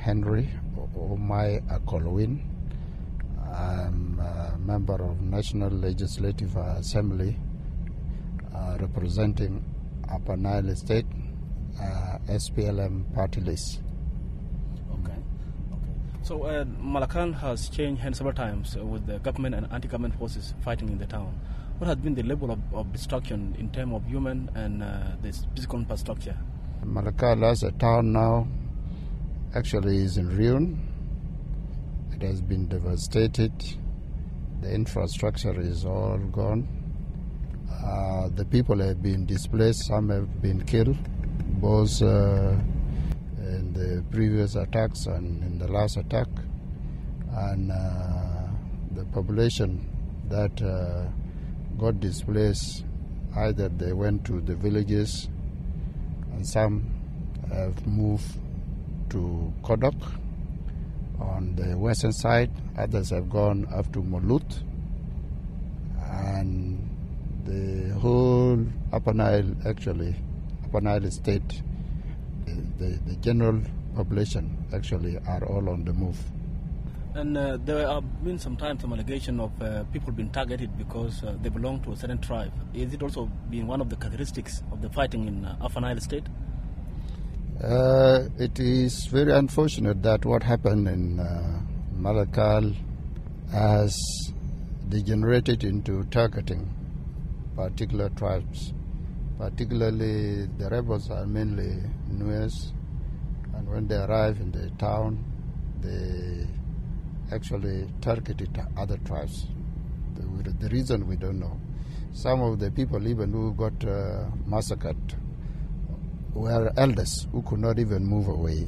Henry Omai Akolwin. I'm a member of National Legislative Assembly representing Upper Nile State, SPLM party list. Okay. So Malakal has changed hands several times with the government and anti-government forces fighting in the town. What has been the level of destruction in terms of human and the physical infrastructure? Malakal as a town now actually is in ruin. It has been devastated. The infrastructure is all gone. The people have been displaced. Some have been killed, both in the previous attacks and in the last attack. And the population that got displaced, either they went to the villages, and some have moved to Kodok on the western side. Others have gone up to Molut, and the whole Upper Nile state, the general population actually are all on the move. And there have been sometimes some allegation of people being targeted because they belong to a certain tribe. Is it also been one of the characteristics of the fighting in Upper Nile state? It is very unfortunate that what happened in Malakal has degenerated into targeting particular tribes. Particularly the rebels are mainly Nuers, and when they arrive in the town, they actually targeted other tribes. The reason we don't know. Some of the people even who got massacred were elders who could not even move away.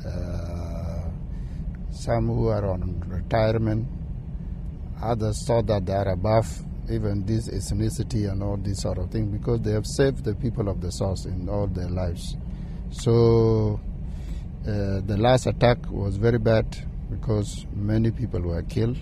Some who are on retirement, others thought that they are above even this ethnicity and all this sort of thing because they have saved the people of the South in all their lives. So the last attack was very bad because many people were killed.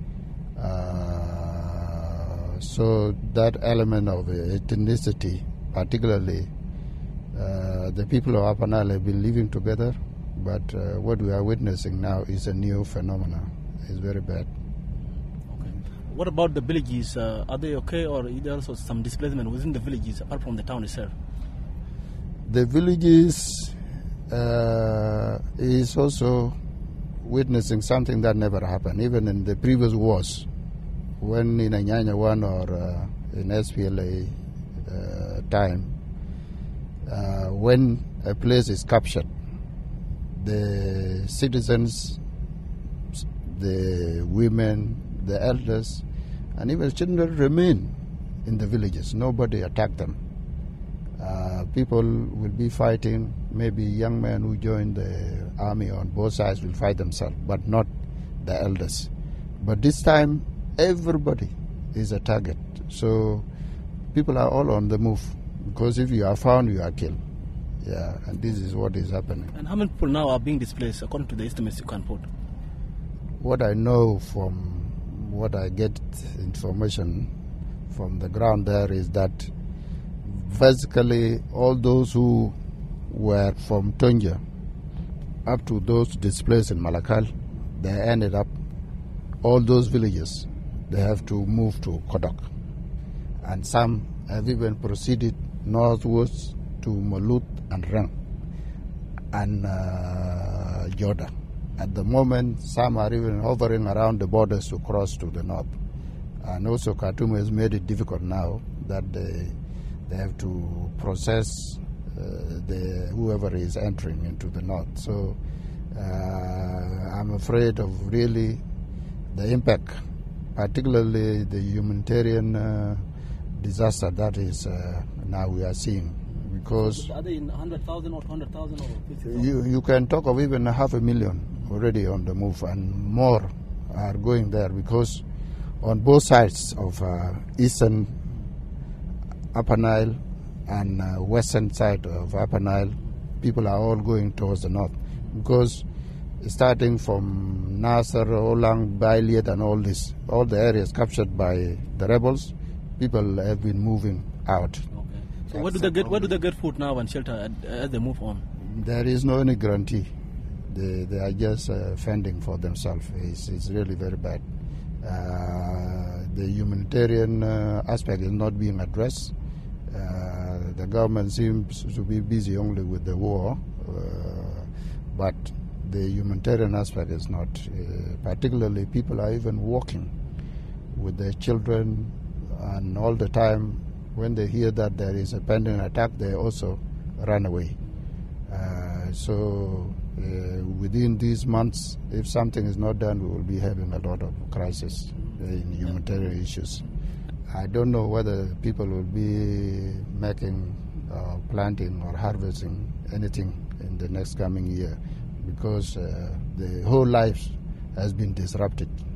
So that element of ethnicity, particularly the people of Upper Nile have been living together, but what we are witnessing now is a new phenomenon. It's very bad. Okay. What about the villages? Are they okay, or is there also some displacement within the villages apart from the town itself? The villages is also witnessing something that never happened, even in the previous wars, when in Anyanya 1 or in SPLA time, when a place is captured, the citizens, the women, the elders, and even children remain in the villages. Nobody attacked them. People will be fighting. Maybe young men who join the army on both sides will fight themselves, but not the elders. But this time, everybody is a target. So people are all on the move, because if you are found, you are killed. Yeah, and this is what is happening. And how many people now are being displaced, according to the estimates you can put? What I know from what I get information from the ground there is that basically all those who were from Tonja up to those displaced in Malakal, they ended up, all those villages, they have to move to Kodok. And some have even proceeded northwards to Molut and Rang and Joda. At the moment, some are even hovering around the borders to cross to the north. And also Khartoum has made it difficult now that they have to process whoever is entering into the north. So I'm afraid of really the impact, particularly the humanitarian disaster that is now we are seeing. Because are they in 100,000 or 200,000 or 50,000? You can talk of even 500,000 already on the move, and more are going there, because on both sides of eastern Upper Nile and western side of Upper Nile, people are all going towards the north, because starting from Nasser, Olang, Bailiet and all the areas captured by the rebels, people have been moving out. So where do they get food now and shelter as they move on? There is no any guarantee. They are just fending for themselves. It's really very bad. The humanitarian aspect is not being addressed. The government seems to be busy only with the war, but the humanitarian aspect is not. Particularly, people are even walking with their children, and all the time when they hear that there is a pending attack, they also run away. So within these months, if something is not done, we will be having a lot of crisis in humanitarian issues. I don't know whether people will be making, planting or harvesting anything in the next coming year, because the whole life has been disrupted.